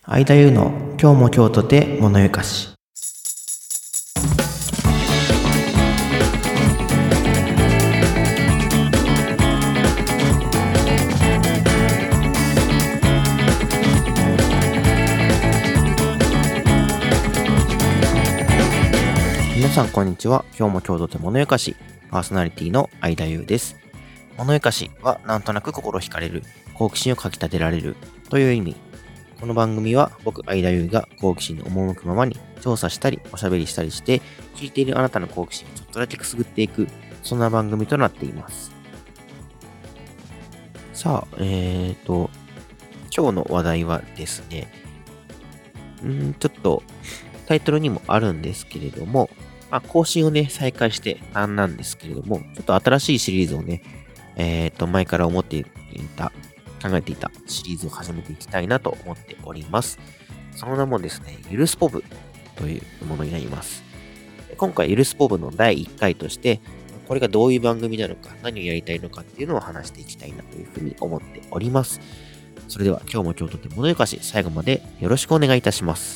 相田優の今日も今日とて物ゆかし。皆さんこんにちは。今日も今日とて物ゆかしパーソナリティの相田優です。物ゆかしはなんとなく心惹かれる、好奇心をかき立てられるという意味。この番組は僕相田優が好奇心に赴くままに調査したりおしゃべりしたりして聞いているあなたの好奇心をちょっとだけくすぐっていく、そんな番組となっています。さあ、今日の話題はですね、ちょっとタイトルにもあるんですけれども、更新をね、再開してなんですけれども、ちょっと新しいシリーズをね、前から考えていたシリーズを始めていきたいなと思っております。その名もですね、ゆるスポブというものになります。今回ゆるスポブの第1回として、これがどういう番組なのか、何をやりたいのかっていうのを話していきたいなというふうに思っております。それでは今日も今日とて物ゆかし、最後までよろしくお願いいたします。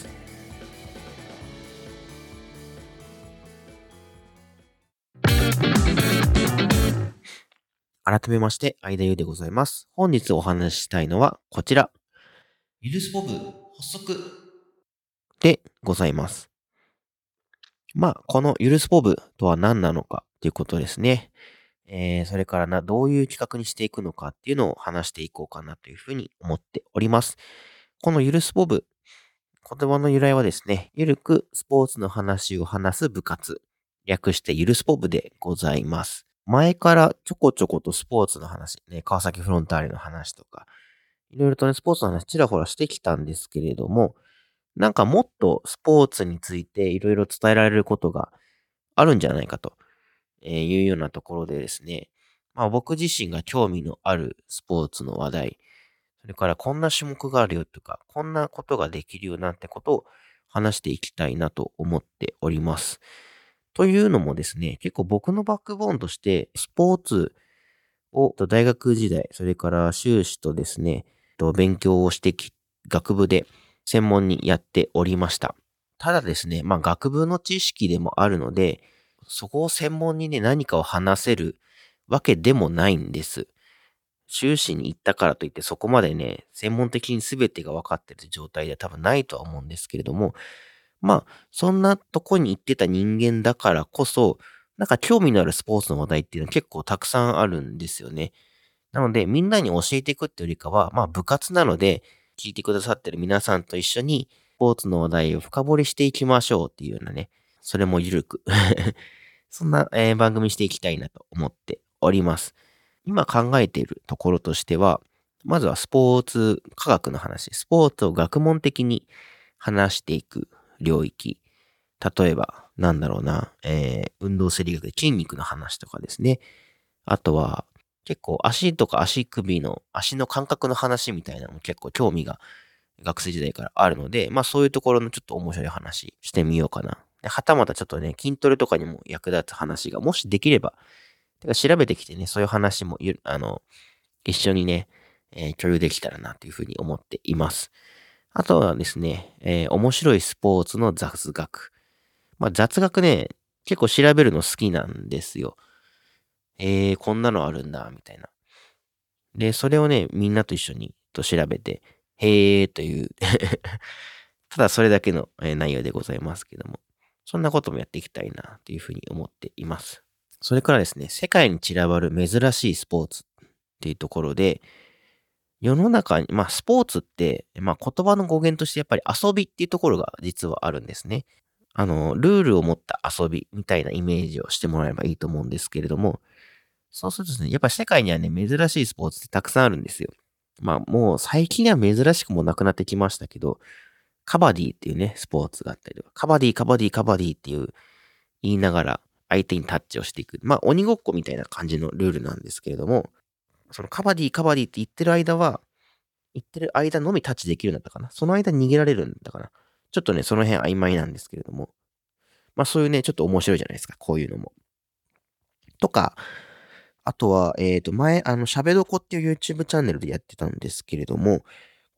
改めまして、相田優でございます。本日お話ししたいのはこちら。ゆるスポブ発足でございます。このゆるスポブとは何なのかということですね。それからどういう企画にしていくのかっていうのを話していこうかなというふうに思っております。このゆるスポブ、言葉の由来はですね、ゆるくスポーツの話を話す部活、略してゆるスポブでございます。前からちょこちょことスポーツの話、ね、川崎フロンターレの話とか、いろいろとね、スポーツの話ちらほらしてきたんですけれども、もっとスポーツについていろいろ伝えられることがあるんじゃないかというようなところでですね、僕自身が興味のあるスポーツの話題、それからこんな種目があるよとか、こんなことができるよなんてことを話していきたいなと思っております。というのもですね、結構僕のバックボーンとしてスポーツを大学時代、それから修士とですね、勉強をして学部で専門にやっておりました。ただですね、学部の知識でもあるので、そこを専門にね、何かを話せるわけでもないんです。修士に行ったからといってそこまでね、専門的に全てが分かってる状態では多分ないとは思うんですけれども、そんなとこに行ってた人間だからこそ、興味のあるスポーツの話題っていうのは結構たくさんあるんですよね。なので、みんなに教えていくってよりかは、部活なので、聞いてくださってる皆さんと一緒に、スポーツの話題を深掘りしていきましょうっていうようなね、それもゆるくそんな、番組していきたいなと思っております。今考えているところとしては、まずはスポーツ科学の話、スポーツを学問的に話していく領域。例えば、運動生理学で筋肉の話とかですね。あとは、結構足とか足の感覚の話みたいなのも結構興味が学生時代からあるので、そういうところのちょっと面白い話してみようかな。ではたまたちょっとね、筋トレとかにも役立つ話がもしできれば、調べてきてね、そういう話も一緒にね、共有できたらなというふうに思っています。あとはですね、面白いスポーツの雑学。雑学ね、結構調べるの好きなんですよ。こんなのあるんだ、みたいな。で、それをね、みんなと一緒に調べて、へーというただそれだけの内容でございますけども、そんなこともやっていきたいな、というふうに思っています。それからですね、世界に散らばる珍しいスポーツっていうところで、世の中に、スポーツって、言葉の語源としてやっぱり遊びっていうところが実はあるんですね。ルールを持った遊びみたいなイメージをしてもらえばいいと思うんですけれども、そうするとですね、やっぱり世界にはね、珍しいスポーツってたくさんあるんですよ。もう最近は珍しくもなくなってきましたけど、カバディっていうね、スポーツがあったりとか、カバディ、カバディ、カバディっていう言いながら相手にタッチをしていく。鬼ごっこみたいな感じのルールなんですけれども、そのカバディ、カバディって言ってる間のみタッチできるんだったかな。その間に逃げられるんだかな。ちょっとね、その辺曖昧なんですけれども、そういうね、ちょっと面白いじゃないですか、こういうのも。とか、あとは、前、しゃべどこっていう YouTube チャンネルでやってたんですけれども、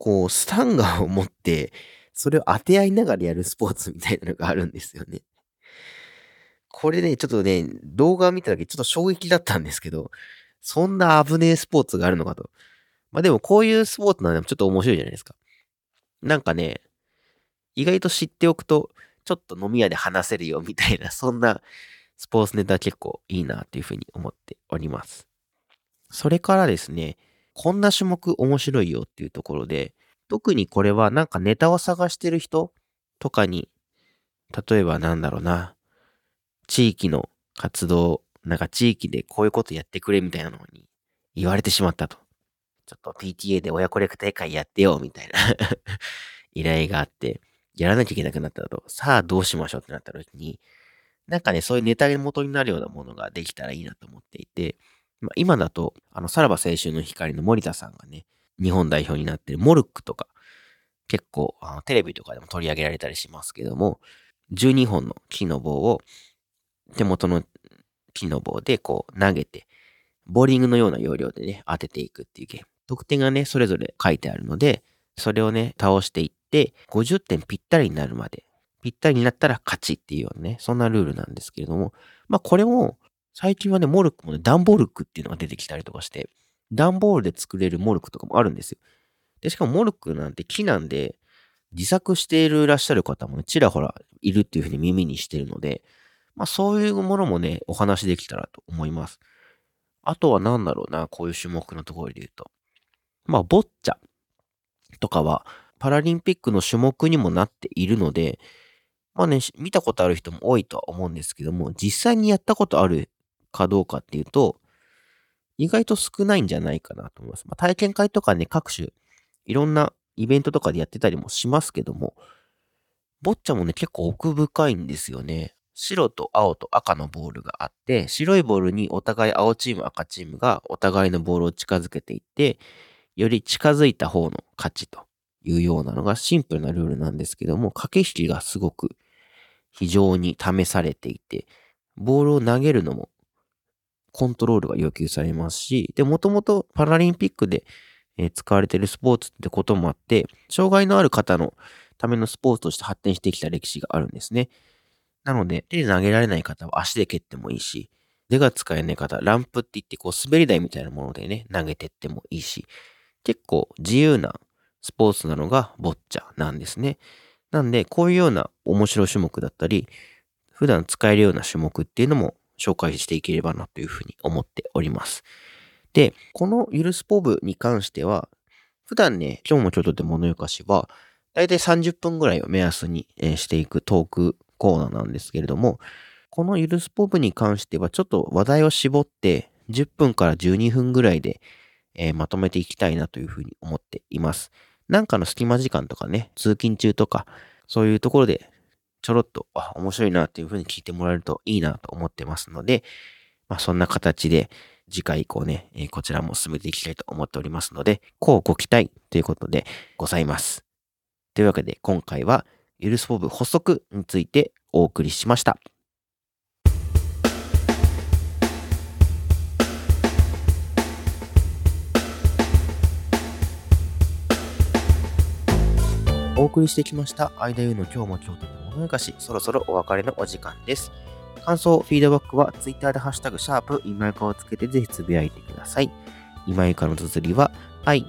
こう、スタンガンを持って、それを当て合いながらやるスポーツみたいなのがあるんですよね。これね、ちょっとね、動画を見た時ちょっと衝撃だったんですけど、そんな危ねえスポーツがあるのかと。まあでもこういうスポーツなのでもちょっと面白いじゃないですか。なんかね、意外と知っておくと、ちょっと飲み屋で話せるよみたいな、そんなスポーツネタ結構いいなっていうふうに思っております。それからですね、こんな種目面白いよっていうところで、特にこれはなんかネタを探してる人とかに、例えばなんだろうな、地域の活動、なんか地域でこういうことやってくれみたいなのに言われてしまったと。ちょっと PTA で親子略大会やってよみたいな依頼があって、やらなきゃいけなくなったと。さあどうしましょうってなった時に、なんかね、そういうネタ元になるようなものができたらいいなと思っていて、今だと、さらば青春の光の森田さんがね、日本代表になってるモルックとか、結構、テレビとかでも取り上げられたりしますけども、12本の木の棒を手元の木の棒でこう投げて、ボーリングのような要領でね、当てていくっていうゲーム。得点がね、それぞれ書いてあるので、それをね、倒していって、50点ぴったりになるまで、ぴったりになったら勝ちっていうようなね、そんなルールなんですけれども、これも、最近はね、モルックもね、段ボルクっていうのが出てきたりとかして、段ボールで作れるモルックとかもあるんですよ。で、しかもモルックなんて木なんで、自作していらっしゃる方もね、ちらほらいるっていうふうに耳にしてるので、そういうものもね、お話できたらと思います。あとは何だろうな、こういう種目のところで言うと。ボッチャとかは、パラリンピックの種目にもなっているので、見たことある人も多いとは思うんですけども、実際にやったことあるかどうかっていうと、意外と少ないんじゃないかなと思います。体験会とかね、各種、いろんなイベントとかでやってたりもしますけども、ボッチャもね、結構奥深いんですよね。白と青と赤のボールがあって、白いボールにお互い青チーム、赤チームがお互いのボールを近づけていって、より近づいた方の勝ちというようなのがシンプルなルールなんですけども、駆け引きがすごく非常に試されていて、ボールを投げるのもコントロールが要求されますし、で、もともとパラリンピックで使われているスポーツってこともあって、障害のある方のためのスポーツとして発展してきた歴史があるんですね。なので、手で投げられない方は足で蹴ってもいいし、手が使えない方、ランプって言ってこう滑り台みたいなものでね、投げてってもいいし、結構自由なスポーツなのがボッチャなんですね。なんで、こういうような面白い種目だったり、普段使えるような種目っていうのも紹介していければなというふうに思っております。で、このゆるスポ部に関しては、普段ね、今日もちょっとで物よかしは、だいたい30分ぐらいを目安にしていくトークコーナーなんですけれども、このゆるスポ部に関してはちょっと話題を絞って10分から12分ぐらいで、まとめていきたいなというふうに思っています。なんかの隙間時間とかね、通勤中とか、そういうところでちょろっと、面白いなっていうふうに聞いてもらえるといいなと思ってますので、そんな形で次回以降ね、こちらも進めていきたいと思っておりますので、こうご期待ということでございます。というわけで今回はゆるスポ部補足についてお送りしました。お送りしてきました間ゆの今日も京都の物よかし、そろそろお別れのお時間です。感想、フィードバックは Twitter でハッシュタグシャープ今ゆかをつけてぜひつぶやいてください。今ゆかの綴りは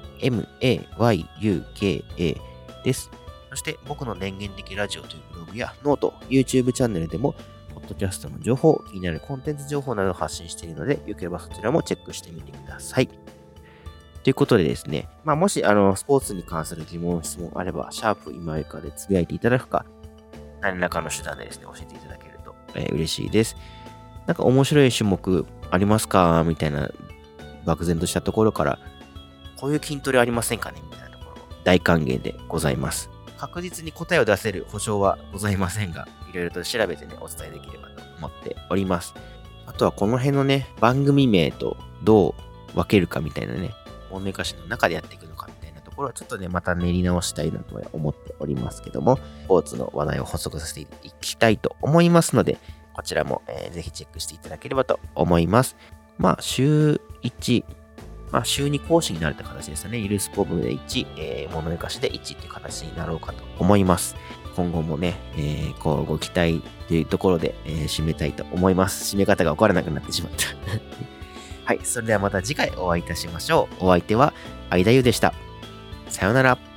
IMAYUKA です。そして僕の電源的ラジオというブログやノート、YouTube チャンネルでもポッドキャストの情報、気になるコンテンツ情報などを発信しているので、よければそちらもチェックしてみてください。ということでですね、もしスポーツに関する疑問、質問あれば、シャープ今ゆかでつぶやいていただくか、何らかの手段でですね、教えていただけると、嬉しいです。なんか面白い種目ありますかみたいな漠然としたところから、こういう筋トレありませんかねみたいなところ、大歓迎でございます。確実に答えを出せる保証はございませんが、いろいろと調べてね、お伝えできればと思っております。あとはこの辺のね、番組名とどう分けるかみたいなね、本音歌詞の中でやっていくのかみたいなところはちょっとね、また練り直したいなとは思っておりますけども、スポーツの話題を補足させていきたいと思いますので、こちらも、ぜひチェックしていただければと思います。週1 まあ、週2講師になるって形ですよね。ゆるスポブで1、モノゆかしで1っていう形になろうかと思います。今後もね、ご期待というところで、締めたいと思います。締め方が分からなくなってしまった。はい、それではまた次回お会いいたしましょう。お相手は、相田優でした。さようなら。